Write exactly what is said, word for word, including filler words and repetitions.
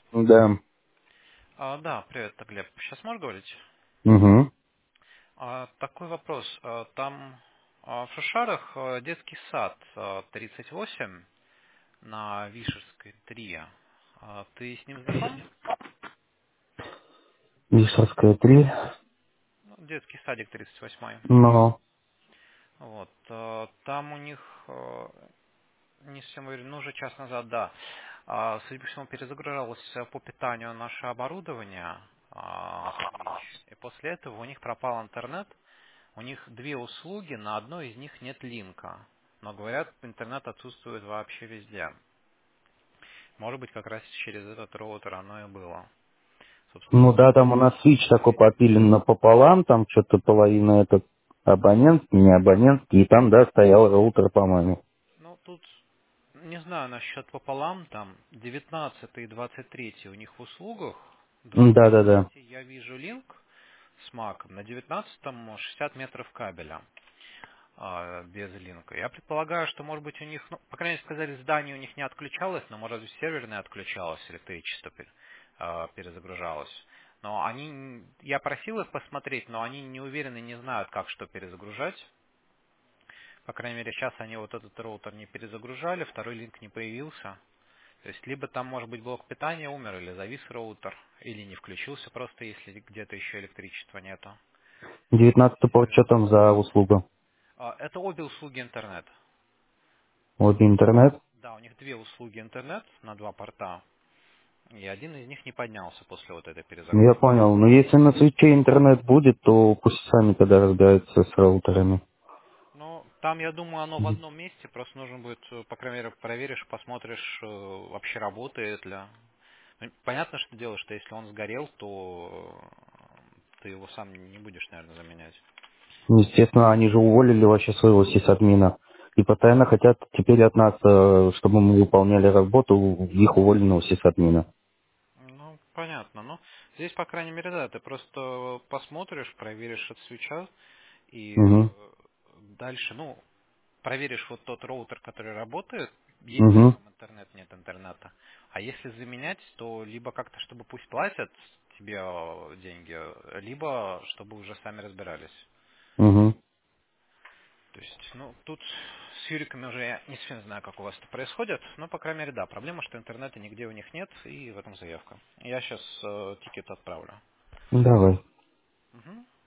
Да. А, да, привет, это Глеб. Сейчас можешь говорить? Угу. А, такой вопрос. А, там а, в Шушарах а, детский сад а, тридцать восемь на Вишерской три. А, ты с ним знаком? Вишерская три. Ну, детский садик тридцать восемь. Но. Вот. а, Там у них, а, не совсем уверен, ну уже час назад, да. А, Судя по всему, перезагружалось а, по питанию наше оборудование а, от Switch. И после этого у них пропал интернет. У них две услуги, на одной из них нет линка. Но говорят, интернет отсутствует вообще везде. Может быть, как раз через этот роутер оно и было. Собственно, Ну если да, там у ты... нас свич такой попилен напополам, там что-то половина этот абонентский, не абонентский, и там, да, стоял роутер, по-моему. Ну, тут не знаю насчет пополам, там девятнадцатый и двадцать третий у них в услугах. двадцать Да-да-да. третий я вижу линк с маком, на девятнадцатом шестьдесят метров кабеля. а, без линка. Я предполагаю, что, может быть, у них, ну, по крайней мере, сказали, здание у них не отключалось, но, может быть, серверное отключалось, электричество пер- а, перезагружалось. Но они, н- я просил их посмотреть, но они не уверены, не знают, как что перезагружать. По крайней мере, сейчас они вот этот роутер не перезагружали, второй линк не появился. То есть, либо там, может быть, блок питания умер, или завис роутер, или не включился просто, если где-то еще электричества нету. девятнадцатый порт, что Сервер. там за услуга? А, Это обе услуги интернета. Вот интернет. Да, у них две услуги интернет на два порта, и один из них не поднялся после вот этой Ну, я перезагрузки. понял. Но если на свече интернет будет, то пусть сами тогда разбираются с роутерами. Ну, там, я думаю, оно в одном месте, просто нужно будет, э, по крайней мере, проверишь, посмотришь, э, вообще работает ли. Ну, понятно, что дело, что если он сгорел, то э, ты его сам не будешь, наверное, заменять. Естественно, они же уволили вообще своего сисадмина. И постоянно хотят теперь от нас, э, чтобы мы выполняли работу их уволенного сисадмина. Ну, понятно. Ну, здесь, по крайней мере, да, ты просто посмотришь, проверишь от свеча, и Угу. э, дальше, ну, проверишь вот тот роутер, который работает, есть ли на Угу. нем интернет, нет интернета. А если заменять, то либо как-то, чтобы пусть платят тебе э, деньги, либо чтобы уже сами разбирались. Угу. То есть, ну, тут с Юриками уже я не совсем знаю, как у вас это происходит, но, по крайней мере, да, проблема, что интернета нигде у них нет, и в этом заявка. Я сейчас тикет отправлю. Давай. Мгм.